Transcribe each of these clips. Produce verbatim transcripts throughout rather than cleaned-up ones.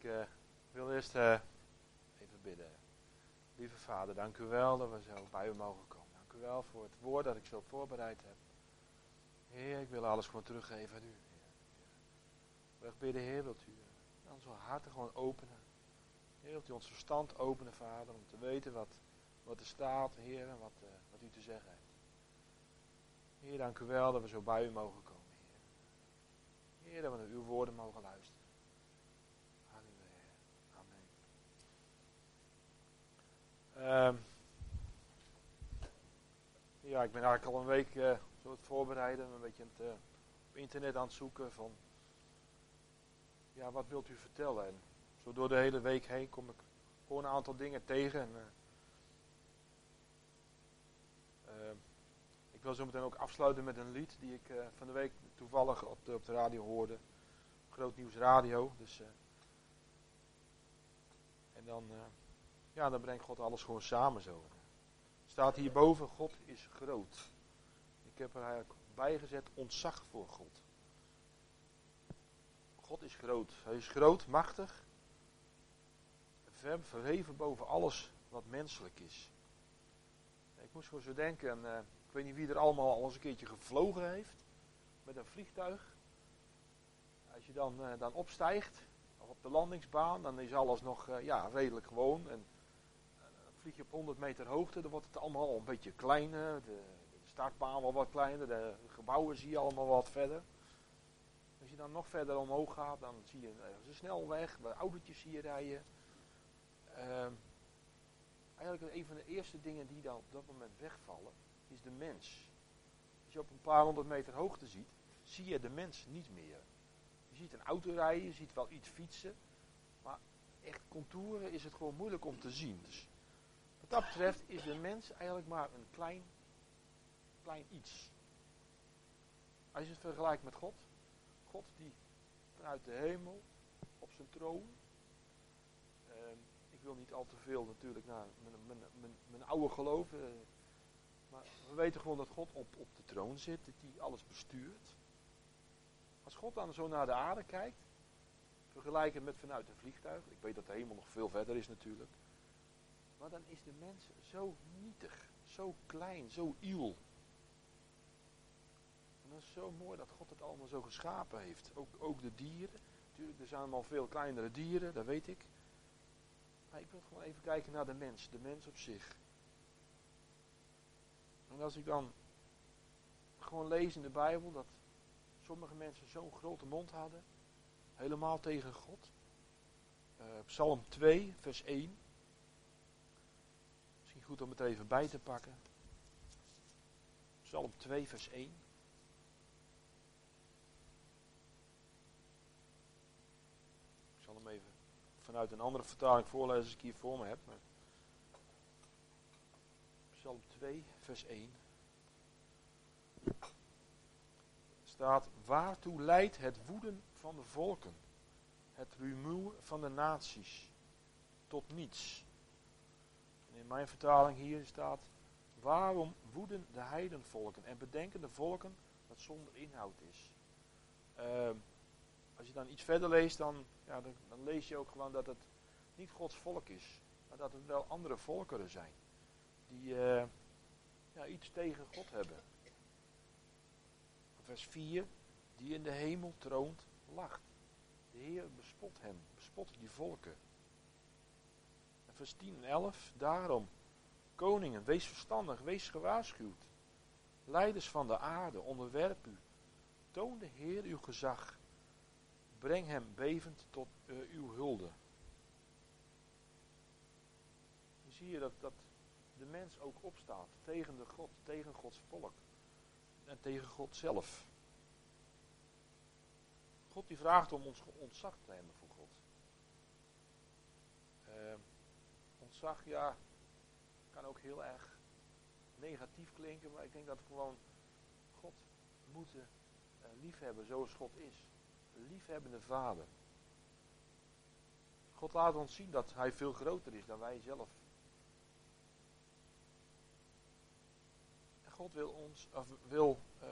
uh, wil eerst uh, even bidden. Lieve Vader, dank u wel dat we zo bij u mogen komen. Dank u wel voor het woord dat ik zo voorbereid heb. Heer, ik wil alles gewoon teruggeven aan u. Heer. Ik wil echt bidden, Heer, wilt u uh, onze harten gewoon openen. Heer, wilt u ons verstand openen, Vader, om te weten wat, wat er staat, Heer, en wat, uh, wat u te zeggen hebt. Heer, dank u wel dat we zo bij u mogen komen, Heer. Heer, dat we naar uw woorden mogen luisteren. Um, ja, ik ben eigenlijk al een week uh, zo het voorbereiden, een beetje het, uh, op internet aan het zoeken van, ja, wat wilt u vertellen? En zo door de hele week heen kom ik gewoon een aantal dingen tegen. En, uh, uh, ik wil zo meteen ook afsluiten met een lied die ik uh, van de week toevallig op de, op de radio hoorde. Groot Nieuws Radio. Dus, uh, en dan... Uh, Ja, dan brengt God alles gewoon samen zo. Staat hierboven, God is groot. Ik heb er eigenlijk bijgezet, ontzag voor God. God is groot. Hij is groot, machtig. Ver, verheven boven alles wat menselijk is. Ik moest gewoon zo denken, en, uh, ik weet niet wie er allemaal al eens een keertje gevlogen heeft. Met een vliegtuig. Als je dan, uh, dan opstijgt, op de landingsbaan, dan is alles nog uh, ja, redelijk gewoon. En vlieg je op honderd meter hoogte, dan wordt het allemaal een beetje kleiner. De, de startbaan wel wat kleiner, de gebouwen zie je allemaal wat verder. Als je dan nog verder omhoog gaat, dan zie je ergens een snelweg, waar autootjes zie je rijden. Uh, eigenlijk een van de eerste dingen die dan op dat moment wegvallen, is de mens. Als je op een paar honderd meter hoogte ziet, zie je de mens niet meer. Je ziet een auto rijden, je ziet wel iets fietsen, maar echt contouren is het gewoon moeilijk om te zien. Dus wat dat betreft is de mens eigenlijk maar een klein, klein iets. Als je het vergelijkt met God. God die vanuit de hemel, op zijn troon. Uh, ik wil niet al te veel natuurlijk naar mijn, mijn, mijn, mijn oude geloof. Uh, maar we weten gewoon dat God op, op de troon zit. Dat hij alles bestuurt. Als God dan zo naar de aarde kijkt. Vergelijk het met vanuit een vliegtuig. Ik weet dat de hemel nog veel verder is natuurlijk. Maar dan is de mens zo nietig, zo klein, zo iel. En dat is zo mooi dat God het allemaal zo geschapen heeft. Ook, ook de dieren. Natuurlijk, er zijn allemaal veel kleinere dieren, dat weet ik. Maar ik wil gewoon even kijken naar de mens, de mens op zich. En als ik dan gewoon lees in de Bijbel dat sommige mensen zo'n grote mond hadden. Helemaal tegen God. Uh, Psalm twee, vers één. Goed om het er even bij te pakken. Psalm twee, vers één. Ik zal hem even vanuit een andere vertaling voorlezen als ik hier voor me heb. Maar Psalm twee, vers één. Staat, waartoe leidt het woeden van de volken? Het rumoer van de naties? Tot niets. In mijn vertaling hier staat, waarom woeden de heidenvolken en bedenken de volken dat zonder inhoud is. Uh, als je dan iets verder leest, dan, ja, dan, dan lees je ook gewoon dat het niet Gods volk is, maar dat het wel andere volkeren zijn. Die uh, ja, iets tegen God hebben. Vers vier, die in de hemel troont, lacht. De Heer bespot hem, bespot die volken. Vers tien en elf, daarom, koningen, wees verstandig, wees gewaarschuwd. Leiders van de aarde, onderwerp u. Toon de Heer uw gezag. Breng hem bevend tot uh, uw hulde. Dan zie je dat, dat de mens ook opstaat tegen de God, tegen Gods volk. En tegen God zelf. God die vraagt om ons ontzag te hebben voor God. Uh, Ontzag, ja, kan ook heel erg negatief klinken, maar ik denk dat we gewoon God moeten uh, liefhebben zoals God is. Een liefhebbende vader. God laat ons zien dat hij veel groter is dan wij zelf. En God wil ons, of wil uh,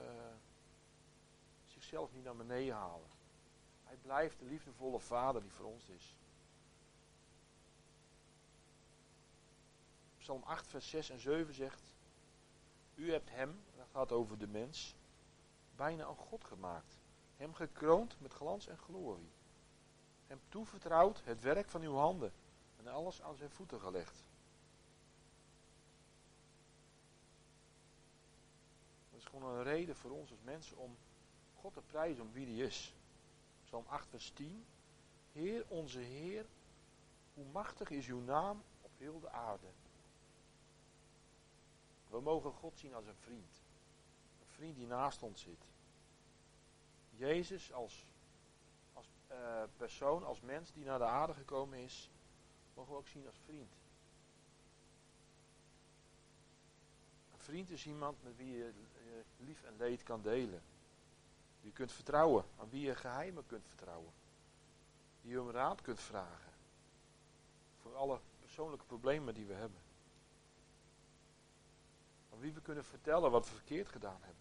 zichzelf niet naar beneden halen. Hij blijft de liefdevolle vader die voor ons is. Psalm acht vers zes en zeven zegt, u hebt hem, dat gaat over de mens, bijna een God gemaakt. Hem gekroond met glans en glorie. Hem toevertrouwd het werk van uw handen en alles aan zijn voeten gelegd. Dat is gewoon een reden voor ons als mensen om God te prijzen om wie hij is. Psalm acht vers tien. Heer, onze Heer, hoe machtig is uw naam op heel de aarde. We mogen God zien als een vriend. Een vriend die naast ons zit. Jezus als, als uh, persoon, als mens die naar de aarde gekomen is, mogen we ook zien als vriend. Een vriend is iemand met wie je uh, lief en leed kan delen. Die je kunt vertrouwen, aan wie je geheimen kunt vertrouwen. Die je om raad kunt vragen. Voor alle persoonlijke problemen die we hebben. Aan wie we kunnen vertellen wat we verkeerd gedaan hebben.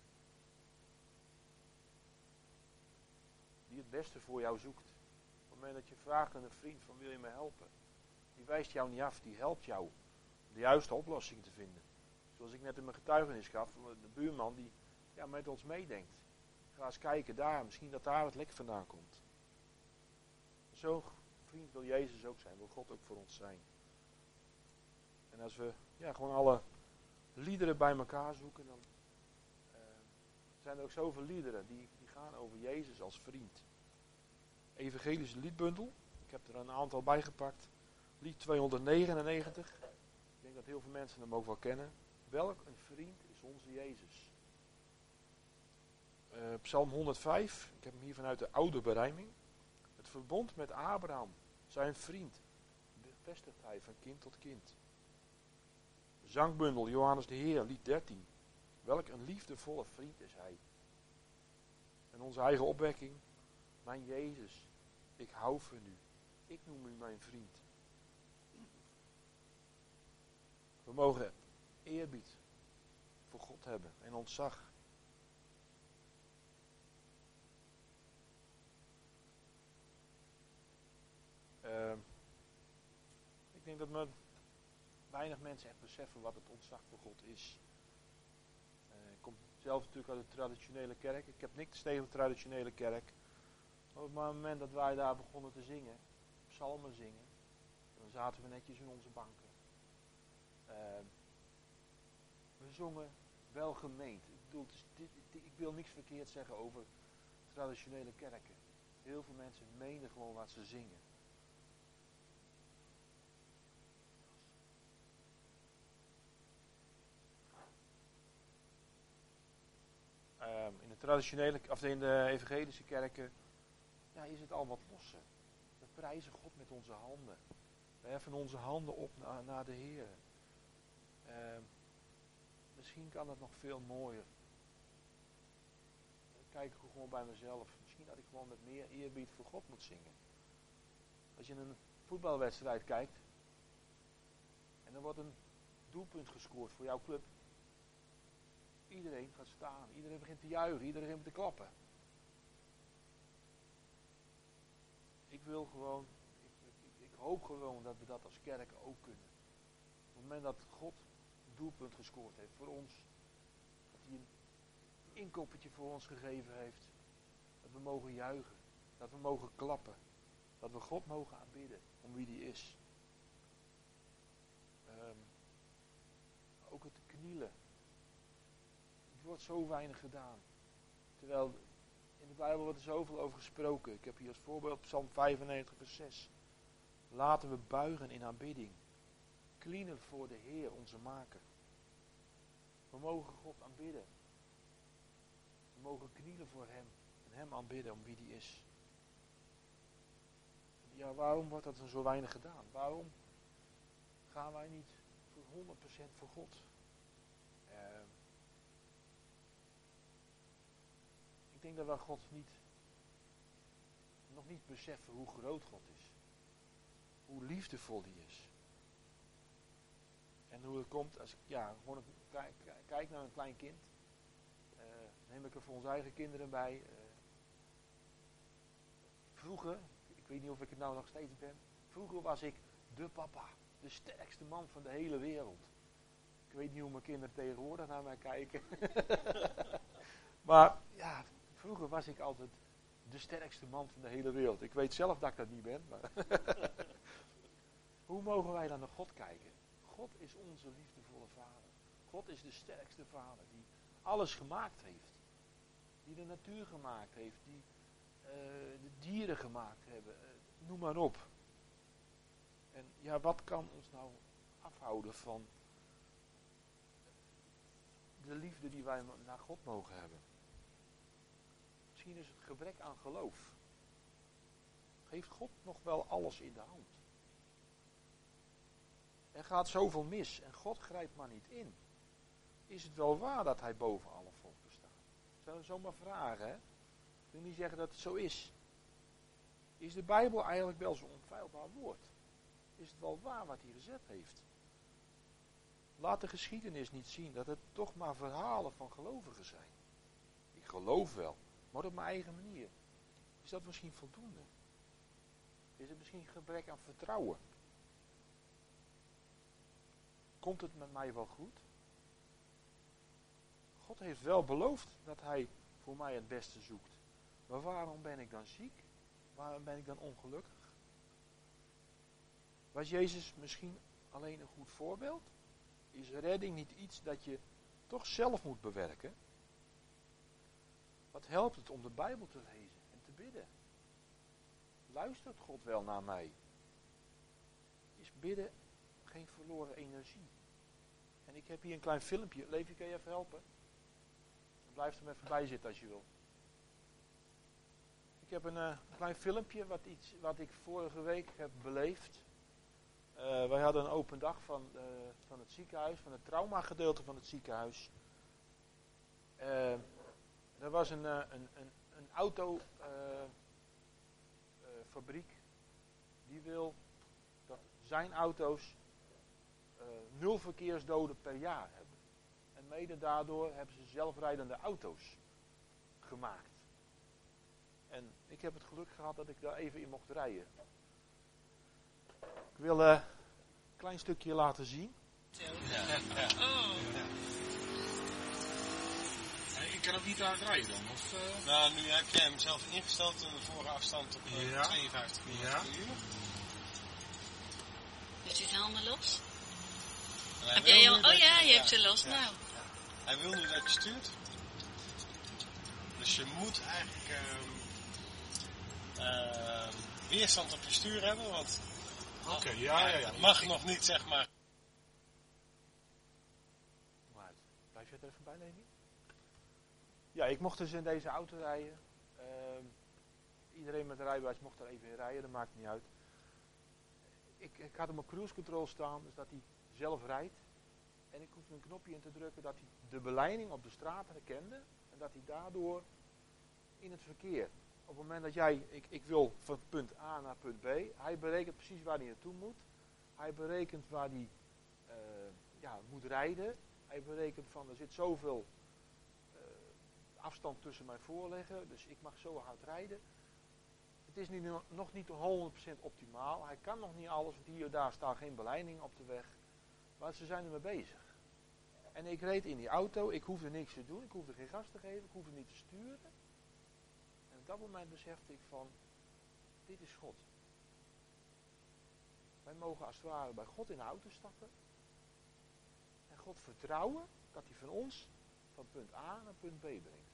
Die het beste voor jou zoekt. Op het moment dat je vraagt aan een vriend van wil je me helpen. Die wijst jou niet af, die helpt jou. Om de juiste oplossing te vinden. Zoals ik net in mijn getuigenis gaf. De buurman die ja, met ons meedenkt. Ga eens kijken daar, misschien dat daar het lek vandaan komt. Zo'n vriend wil Jezus ook zijn, wil God ook voor ons zijn. En als we ja, gewoon alle liederen bij elkaar zoeken, dan uh, zijn er ook zoveel liederen die, die gaan over Jezus als vriend. Evangelische liedbundel, ik heb er een aantal bij gepakt. Lied tweehonderdnegenennegentig, ik denk dat heel veel mensen hem ook wel kennen. Welk een vriend is onze Jezus. Uh, Psalm honderdvijf, ik heb hem hier vanuit de oude berijming. Het verbond met Abraham, zijn vriend, bevestigt hij van kind tot kind. Zangbundel Johannes de Heer, lied dertien. Welk een liefdevolle vriend is hij. En onze eigen opwekking, mijn Jezus, ik hou van u. Ik noem u mijn vriend. We mogen eerbied voor God hebben en ontzag. Uh, ik denk dat me weinig mensen echt beseffen wat het ontzag voor God is. Uh, ik kom zelf natuurlijk uit de traditionele kerk. Ik heb niks tegen de traditionele kerk. Maar op het moment dat wij daar begonnen te zingen, psalmen zingen, dan zaten we netjes in onze banken. Uh, we zongen welgemeend. Ik bedoel, dit, dit, ik wil niks verkeerd zeggen over traditionele kerken. Heel veel mensen menen gewoon wat ze zingen. Um, in de traditionele, of in de evangelische kerken, ja, is het al wat losser. We prijzen God met onze handen. We heffen onze handen op naar, naar de Heer. Um, misschien kan het nog veel mooier. Dan kijk ik gewoon bij mezelf. Misschien dat ik gewoon met meer eerbied voor God moet zingen. Als je een voetbalwedstrijd kijkt en er wordt een doelpunt gescoord voor jouw club. Iedereen gaat staan, iedereen begint te juichen, iedereen begint te klappen. Ik wil gewoon, ik, ik, ik hoop gewoon dat we dat als kerk ook kunnen. Op het moment dat God een doelpunt gescoord heeft voor ons, dat hij een inkoppertje voor ons gegeven heeft, dat we mogen juichen, dat we mogen klappen, dat we God mogen aanbidden om wie die is. Um, ook het knielen. Er wordt zo weinig gedaan. Terwijl in de Bijbel wordt er zoveel over gesproken. Ik heb hier als voorbeeld Psalm vijfennegentig vers zes. Laten we buigen in aanbidding. Knielen voor de Heer, onze maker. We mogen God aanbidden. We mogen knielen voor hem. En hem aanbidden om wie die is. Ja, waarom wordt dat dan zo weinig gedaan? Waarom gaan wij niet voor honderd procent voor God? Uh, Ik denk dat we God niet, nog niet beseffen hoe groot God is. Hoe liefdevol die is. En hoe het komt als ik ja, gewoon kijk, kijk naar een klein kind. Uh, neem ik er voor onze eigen kinderen bij. Uh, vroeger, ik weet niet of ik het nou nog steeds ben. Vroeger was ik de papa, de sterkste man van de hele wereld. Ik weet niet hoe mijn kinderen tegenwoordig naar mij kijken. Maar ja, vroeger was ik altijd de sterkste man van de hele wereld. Ik weet zelf dat ik dat niet ben. Maar hoe mogen wij dan naar God kijken? God is onze liefdevolle vader. God is de sterkste vader die alles gemaakt heeft. Die de natuur gemaakt heeft. Die uh, de dieren gemaakt hebben. Uh, noem maar op. En ja, wat kan ons nou afhouden van de liefde die wij naar God mogen hebben? Misschien is het gebrek aan geloof. Heeft God nog wel alles in de hand? Er gaat zoveel mis en God grijpt maar niet in. Is het wel waar dat hij boven alle volken staat? Zullen we zomaar vragen, hè? Ik wil niet zeggen dat het zo is. Is de Bijbel eigenlijk wel zo'n onfeilbaar woord? Is het wel waar wat hij gezet heeft? Laat de geschiedenis niet zien dat het toch maar verhalen van gelovigen zijn. Ik geloof wel, maar op mijn eigen manier. Is dat misschien voldoende? Is het misschien gebrek aan vertrouwen? Komt het met mij wel goed? God heeft wel beloofd dat hij voor mij het beste zoekt. Maar waarom ben ik dan ziek? Waarom ben ik dan ongelukkig? Was Jezus misschien alleen een goed voorbeeld? Is redding niet iets dat je toch zelf moet bewerken? Wat helpt het om de Bijbel te lezen en te bidden? Luistert God wel naar mij? Is bidden geen verloren energie? En ik heb hier een klein filmpje. Levi, kan je even helpen? Blijf er maar even bij zitten als je wil. Ik heb een uh, klein filmpje wat, iets, wat ik vorige week heb beleefd. Uh, wij hadden een open dag van, uh, van het ziekenhuis, van het traumagedeelte van het ziekenhuis. Uh, er was een, uh, een, een, een autofabriek uh, uh, die wil dat zijn auto's uh, nul verkeersdoden per jaar hebben. En mede daardoor hebben ze zelfrijdende auto's gemaakt. En ik heb het geluk gehad dat ik daar even in mocht rijden. Ik wil uh, een klein stukje laten zien. Ja, ja. Oh. Ja. Ik kan ook niet hard rijden dan? Of, uh... Nou, nu heb jij hem zelf ingesteld, de vorige afstand op uh, ja. tweeënvijftig kilometer per uur. Heeft u zijn handen los? Heb jij al... Oh ja, je ja. hebt ze los. Ja. Nou. Ja. Hij wil nu dat je stuurt. Dus je moet eigenlijk uh, uh, weerstand op je stuur hebben, want Oké, okay, ja, ja, ja. Het mag nog niet, zeg maar. Blijf je er even bij, Levi? Ja, ik mocht dus in deze auto rijden. Uh, iedereen met rijbewijs mocht er even in rijden, dat maakt niet uit. Ik, ik had hem op cruise control staan, dus dat hij zelf rijdt. En ik hoefde een knopje in te drukken dat hij de beleiding op de straat herkende. En dat hij daardoor in het verkeer, op het moment dat jij, ik, ik wil van punt A naar punt B, hij berekent precies waar hij naartoe moet. Hij berekent waar hij uh, ja, moet rijden. Hij berekent van, er zit zoveel uh, afstand tussen mijn voorliggen, dus ik mag zo hard rijden. Het is niet, nog niet honderd procent optimaal. Hij kan nog niet alles, want hier en daar staat geen beleiding op de weg. Maar ze zijn ermee bezig. En ik reed in die auto, ik hoefde niks te doen, ik hoefde geen gas te geven, ik hoefde niet te sturen. En op dat moment besefte ik van, dit is God. Wij mogen als het ware bij God in de auto stappen. En God vertrouwen dat hij van ons van punt A naar punt B brengt.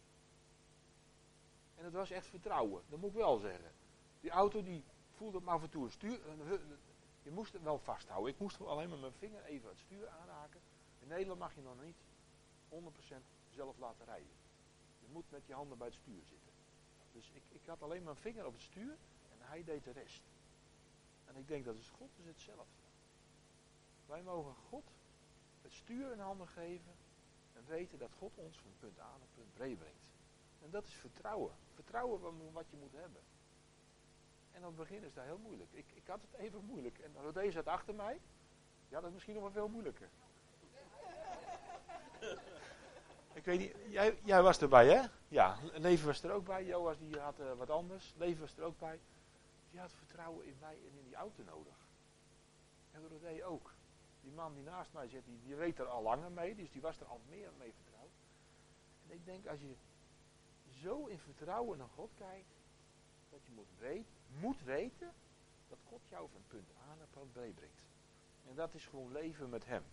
En het was echt vertrouwen, dat moet ik wel zeggen. Die auto die voelde me af en toe een stuur. Je moest het wel vasthouden. Ik moest alleen met mijn vinger even het stuur aanraken. In Nederland mag je nog niet honderd procent zelf laten rijden. Je moet met je handen bij het stuur zitten. Dus ik, ik had alleen mijn vinger op het stuur en hij deed de rest. En ik denk dat is God is hetzelfde. Wij mogen God het stuur in handen geven en weten dat God ons van punt A naar punt B brengt. En dat is vertrouwen. Vertrouwen wat je moet hebben. En aan het begin is dat heel moeilijk. Ik, ik had het even moeilijk. En Rodé zat achter mij. Ja, dat is misschien nog wel veel moeilijker. Ik weet niet, jij, jij was erbij, hè? Ja, Levi was er ook bij. Joas die had uh, wat anders. Levi was er ook bij. Die had vertrouwen in mij en in die auto nodig. En Dorothee ook. Die man die naast mij zit, die, die weet er al langer mee, dus die was er al meer mee vertrouwd. En ik denk, als je zo in vertrouwen naar God kijkt, dat je moet weten, moet weten dat God jou van punt A naar punt B brengt. En dat is gewoon leven met hem.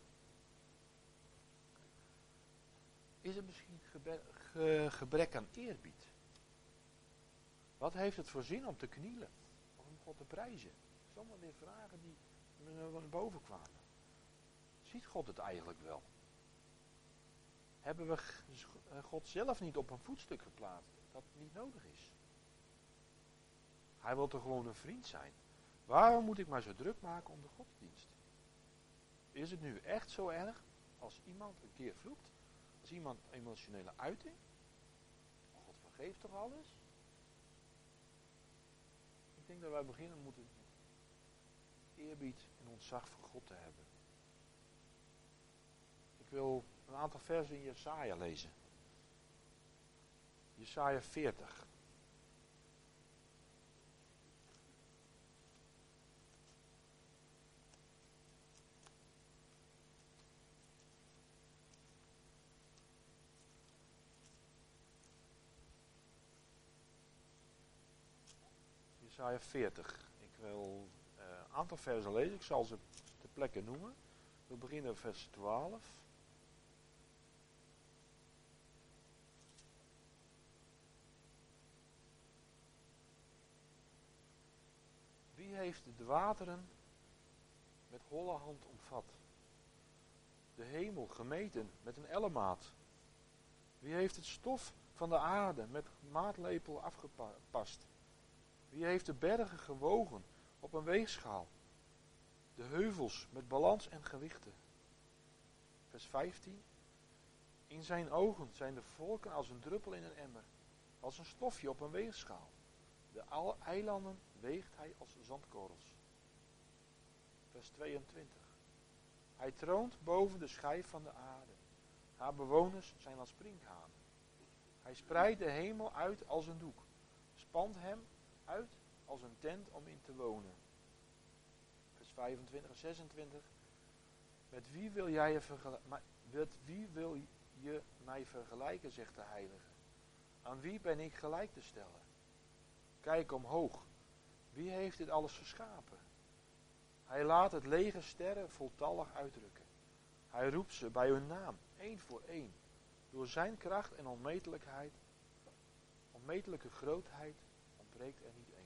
Is er misschien gebe- ge- gebrek aan eerbied? Wat heeft het voor zin om te knielen? Of om God te prijzen? Dat zijn allemaal weer vragen die naar boven kwamen. Ziet God het eigenlijk wel? Hebben we God zelf niet op een voetstuk geplaatst dat niet nodig is? Hij wil toch gewoon een vriend zijn? Waarom moet ik mij zo druk maken om de godsdienst? Is het nu echt zo erg als iemand een keer vloekt? Als iemand emotionele uiting? God vergeeft toch alles? Ik denk dat wij beginnen moeten eerbied en ontzag voor God te hebben. Ik wil een aantal versen in Jesaja lezen. Jesaja veertig. Jesaja veertig. Ik wil uh, een aantal versen lezen. Ik zal ze ter plekke noemen. We beginnen vers twaalf. Wie heeft de wateren met holle hand omvat? De hemel gemeten met een ellemaat? Wie heeft het stof van de aarde met maatlepel afgepast? Wie heeft de bergen gewogen op een weegschaal? De heuvels met balans en gewichten. Vers vijftien. In zijn ogen zijn de volken als een druppel in een emmer, als een stofje op een weegschaal. De eilanden weegt hij als zandkorrels. Vers tweeëntwintig. Hij troont boven de schijf van de aarde. Haar bewoners zijn als sprinkhanen. Hij spreidt de hemel uit als een doek, spant hem uit als een tent om in te wonen. Vers vijfentwintig en zesentwintig. Met wie wil jij je vergelijken? Met wie wil je mij vergelijken, zegt de Heilige? Aan wie ben ik gelijk te stellen? Kijk omhoog. Wie heeft dit alles geschapen? Hij laat het leger sterren voltallig uitdrukken. Hij roept ze bij hun naam, één voor één. Door zijn kracht en onmetelijkheid, onmetelijke grootheid, ontbreekt er niet één.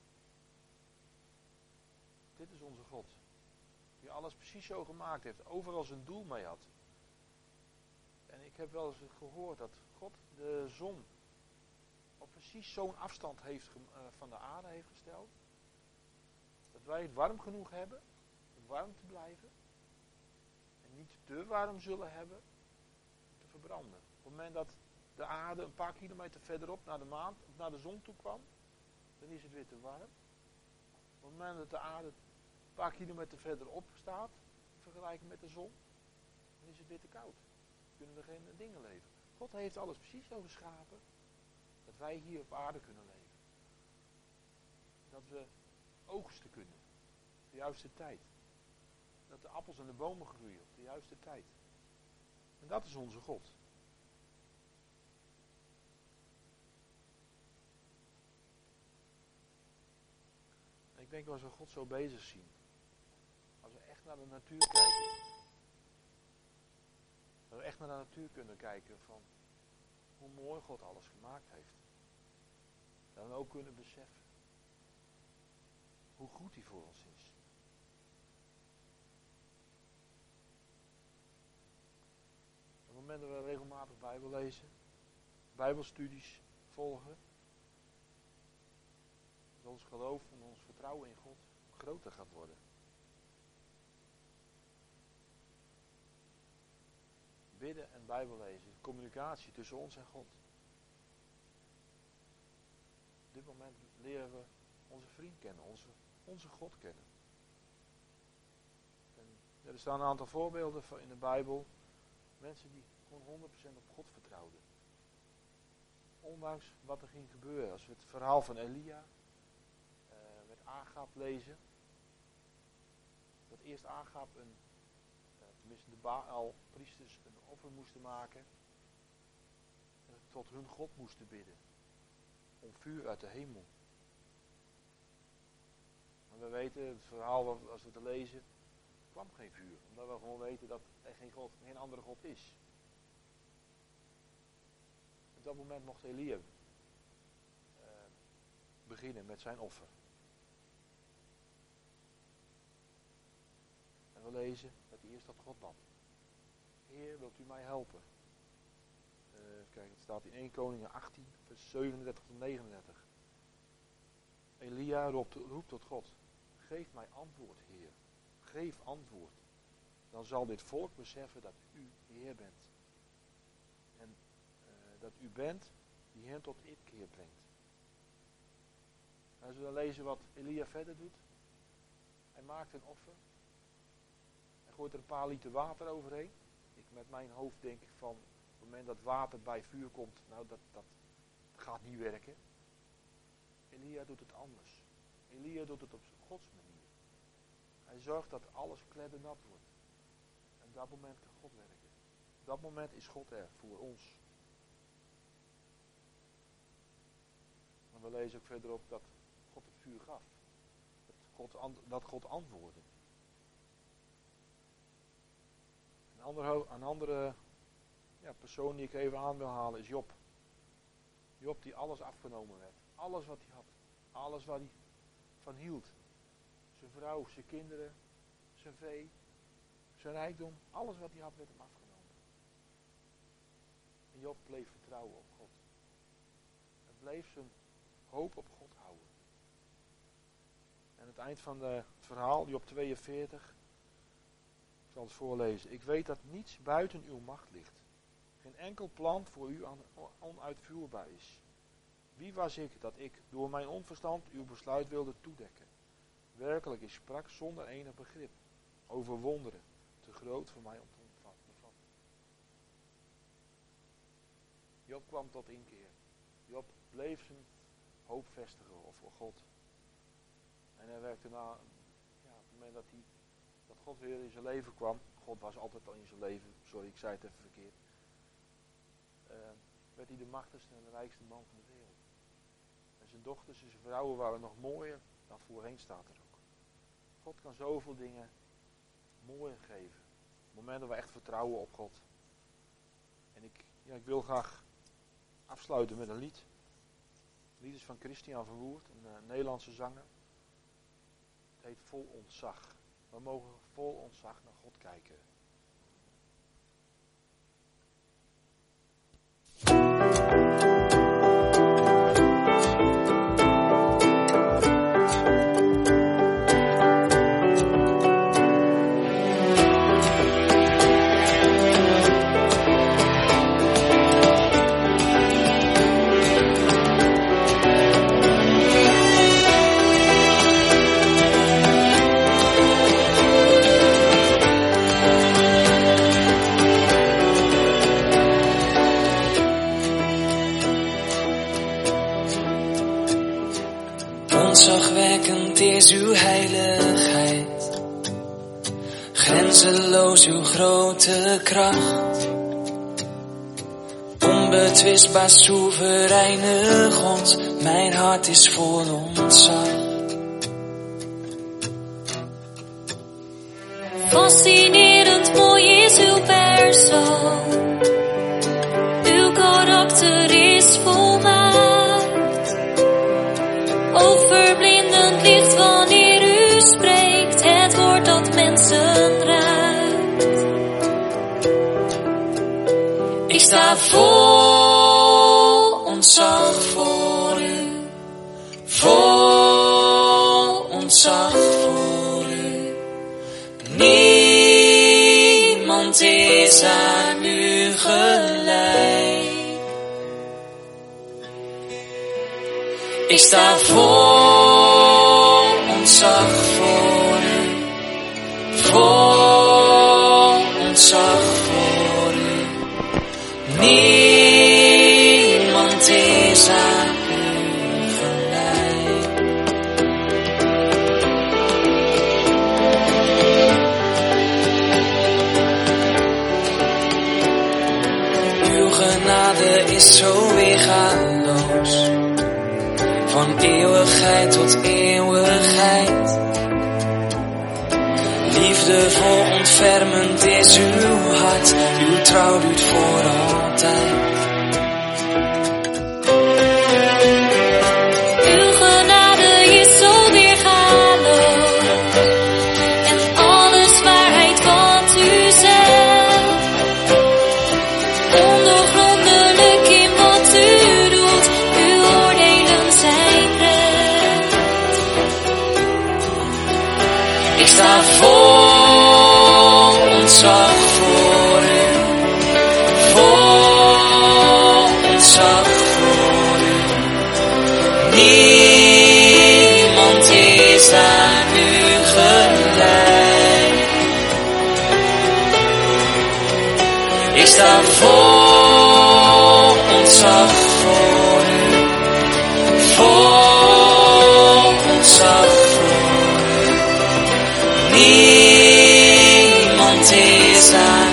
Dit is onze God. Die alles precies zo gemaakt heeft. Overal zijn doel mee had. En ik heb wel eens gehoord dat God de zon op precies zo'n afstand heeft, uh, van de aarde heeft gesteld. Dat wij het warm genoeg hebben om warm te blijven. En niet te warm zullen hebben om te verbranden. Op het moment dat de aarde een paar kilometer verderop naar de maan, naar de zon toe kwam, dan is het weer te warm. Op het moment dat de aarde een paar kilometer verderop staat, in vergelijking met de zon, dan is het weer te koud. Dan kunnen we geen dingen leven. God heeft alles precies zo geschapen, dat wij hier op aarde kunnen leven. Dat we oogsten kunnen, op de juiste tijd. Dat de appels en de bomen groeien op de juiste tijd. En dat is onze God. En ik denk dat we God zo bezig zien. Als we echt naar de natuur kijken. Dat we echt naar de natuur kunnen kijken van hoe mooi God alles gemaakt heeft. Dat we ook kunnen beseffen hoe goed hij voor ons is. Op het moment dat we regelmatig Bijbel lezen, Bijbelstudies volgen, dat ons geloof en ons vertrouwen in God groter gaat worden. Bidden en Bijbel lezen, communicatie tussen ons en God. Op dit moment leren we onze vriend kennen, onze, onze God kennen. En er staan een aantal voorbeelden in de Bijbel. Mensen die gewoon honderd procent op God vertrouwden. Ondanks wat er ging gebeuren. Als we het verhaal van Elia uh, met Agab lezen. dat eerst aangaf een, uh, tenminste de Baal priesters een offer moesten maken. En tot hun God moesten bidden. Om vuur uit de hemel. En we weten, het verhaal als we het lezen, er kwam geen vuur. Omdat we gewoon weten dat er geen, God, geen andere God is. Op dat moment mocht Elia uh, beginnen met zijn offer. En we lezen dat hij eerst tot God bad. Heer, wilt u mij helpen? Uh, kijk, het staat in eerste Koningen achttien, vers zevenendertig tot negenendertig. Elia roept, roept tot God. Geef mij antwoord, Heer. Geef antwoord. Dan zal dit volk beseffen dat u Heer bent. En uh, dat u bent die hen tot inkeer brengt. En als we dan lezen wat Elia verder doet. Hij maakt een offer. Hij gooit er een paar liter water overheen. Ik, met mijn hoofd denk ik van, op het moment dat water bij vuur komt, nou dat, dat gaat niet werken. Elia doet het anders. Elia doet het op Gods manier. Hij zorgt dat alles kleddernat wordt. En op dat moment kan God werken. Op dat moment is God er voor ons. En we lezen ook verderop dat God het vuur gaf. Dat God, dat God antwoordde. Een andere, een andere ja, persoon die ik even aan wil halen is Job. Job die alles afgenomen werd. Alles wat hij had. Alles waar hij van hield. Zijn vrouw, zijn kinderen, zijn vee, zijn rijkdom. Alles wat hij had werd hem afgenomen. En Job bleef vertrouwen op God. Hij bleef zijn hoop op God houden. En het eind van de, het verhaal, Job tweeënveertig. Ik zal het voorlezen. Ik weet dat niets buiten uw macht ligt. Geen enkel plan voor u onuitvoerbaar is. Wie was ik dat ik door mijn onverstand uw besluit wilde toedekken? Werkelijk, ik sprak zonder enig begrip. Over wonderen, te groot voor mij om te bevatten. Job kwam tot inkeer. Job bleef zijn hoop vestigen voor God. En hij werkte na, ja, op het moment dat, hij, dat God weer in zijn leven kwam. God was altijd al in zijn leven, sorry ik zei het even verkeerd. Uh, werd hij de machtigste en de rijkste man van de wereld. En zijn dochters en zijn vrouwen waren nog mooier dan voorheen, staat er ook. God kan zoveel dingen mooier geven. Op het moment dat we echt vertrouwen op God. En ik, ja, ik wil graag afsluiten met een lied. Het lied is van Christian Verwoerd, een uh, Nederlandse zanger. Het heet Vol Ontzag. We mogen vol ontzag naar God kijken. Ontzagwekkend is uw heiligheid, grenzeloos uw grote kracht. Onbetwistbaar soevereine God, mijn hart is vol ontzag. Fascinerend mooi is uw persoon, uw karakter is volmaakt. Overblindend licht wanneer u spreekt, het woord dat mensen raakt. Ik sta vol ontzag voor u, vol ontzag voor u. Niemand is aan u gelijk. Ik sta vol ontzag voor u, vol ontzag voor u. Niemand is aan u gelijk. is zo weergaloos. Van eeuwigheid tot eeuwigheid. Liefdevol ontfermend is uw hart. Uw trouw duurt voor altijd. Uw genade is zo weergaloos. En alles waarheid wat u zegt. Ondoorgrondelijk in wat u doet. Uw oordelen zijn recht. Ik sta vol ontzag voor u. Vol ontzag voor u. Niemand is aan u gelijk. Ik sta vol ontzag voor u. Vol ontzag voor u. Niemand is aan